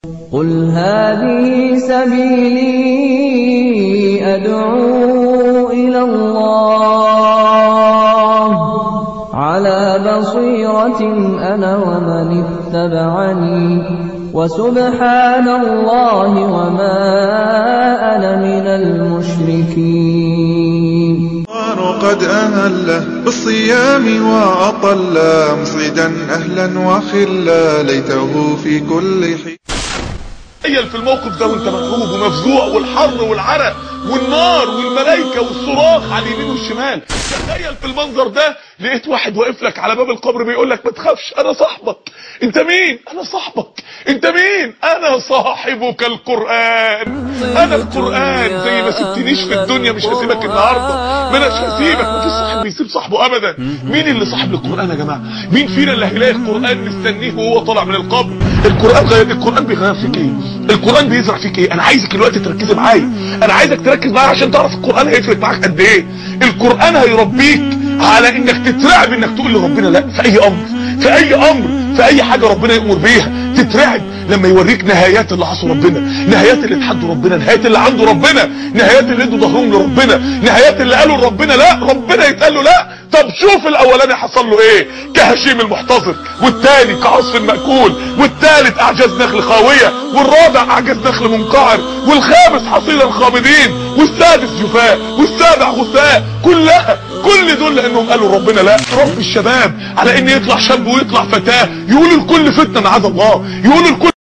قل هذه سبيلي أدعو إلى الله على بصيرة أنا ومن اتبعني وسبحان الله وما أنا من المشركين. قد أهل بالصيام وأطل مسعدا أهلا وخلا ليته في كل حين. تخيل في الموقف ده وانت مرعوب ومفزوع والحر والعرق والنار والملائكه والصراخ على اليمين والشمال. تخيل في المنظر ده لقيت واحد واقف لك على باب القبر بيقول لك ما تخافش انا صاحبك. انت مين؟ انا صاحبك. انت مين؟ انا صاحبك القرآن. انا القرآن. زي ما سبتنيش في الدنيا مش هسيبك النهارده، ما اناش هسيبك. مفيش صاحب بيسيب صاحبه ابدا. مين اللي صاحب القرآن يا جماعه؟ مين فينا اللي هيلاقي القرآن مستنيه وهو طالع من القبر؟ القرآن بيغير فيك ايه؟ القرآن بيزرع فيك ايه؟ انا عايزك دلوقتي تركزي معايا، انا عايزك تركز معايا عشان تعرف القرآن هيفرق معاك قد ايه. القرآن هيربيك على انك تترعب انك تقول لربنا لا في اي امر، في اي امر، في اي حاجه ربنا يأمر بيها. تترعب لما يوريك نهايات اللي عصوا ربنا، نهايات اللي اتحدوا ربنا، نهايات اللي عنده ربنا، نهايات اللي ادوا ظهرهم لربنا، نهايات اللي قالوا لربنا لا، ربنا يتقال له لا. طب شوف الاولاني حصل له ايه؟ كهشيم المحتضر، والتاني كعصف المأكول، والتالت اعجاز نخل خاويه، والرابع اعجاز نخل منقعر، والخامس حصيل الخامدين، والسادس جفاء، والسابع غثاء. كل دول لانهم قالوا ربنا لا. رب الشباب على ان يطلع شاب ويطلع فتاه يقولوا لكل فتنه معاذ الله، يقولوا لكل